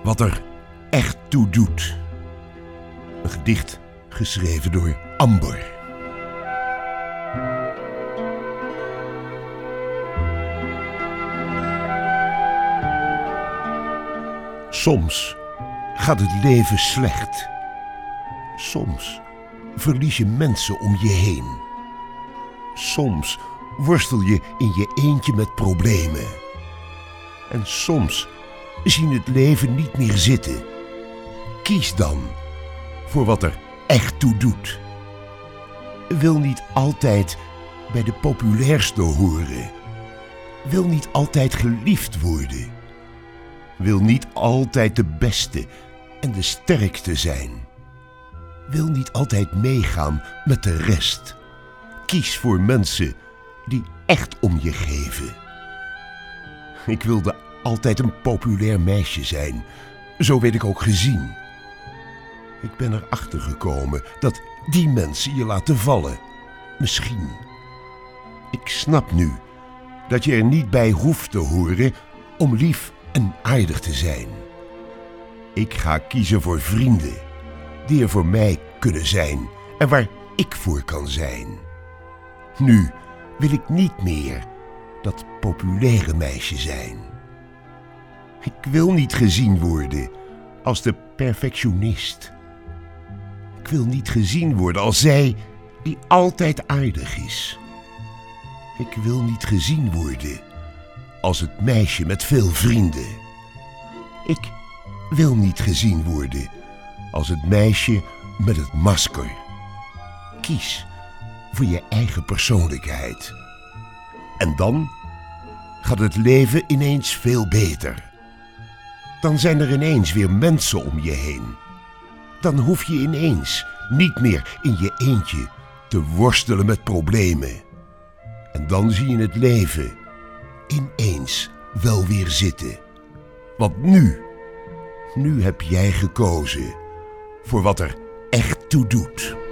wat er echt toe doet. Een gedicht geschreven door Amber. Soms gaat het leven slecht. Soms verlies je mensen om je heen. Soms worstel je in je eentje met problemen. En soms zie je het leven niet meer zitten. Kies dan voor wat er echt toe doet. Wil niet altijd bij de populairste horen. Wil niet altijd geliefd worden. Wil niet altijd de beste en de sterkste zijn. Wil niet altijd meegaan met de rest. Kies voor mensen die echt om je geven. Ik wilde altijd een populair meisje zijn. Zo werd ik ook gezien. Ik ben erachter gekomen dat die mensen je laten vallen. Misschien. Ik snap nu dat je er niet bij hoeft te horen om lief en aardig te zijn. Ik ga kiezen voor vrienden die er voor mij kunnen zijn en waar ik voor kan zijn. Nu wil ik niet meer dat populaire meisje zijn. Ik wil niet gezien worden als de perfectionist. Ik wil niet gezien worden als zij die altijd aardig is. Ik wil niet gezien worden als het meisje met veel vrienden. Ik wil niet gezien worden als het meisje met het masker. Kies voor je eigen persoonlijkheid. En dan gaat het leven ineens veel beter. Dan zijn er ineens weer mensen om je heen. Dan hoef je ineens niet meer in je eentje te worstelen met problemen. En dan zie je het leven ineens wel weer zitten. Want nu heb jij gekozen voor wat er echt toe doet.